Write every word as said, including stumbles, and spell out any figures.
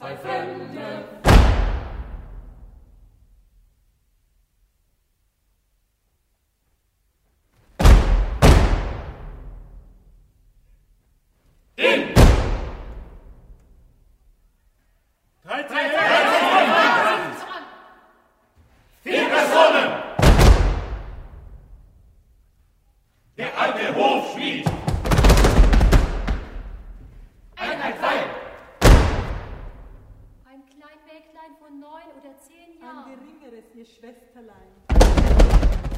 Zwei Fremde. In! Drei, drei, drei, vier Personen! Der alte Hofschmied! Einheit Pfeil! Ein klein Mäglein von neun oder zehn Jahren. Ein geringeres, ihr Schwesterlein.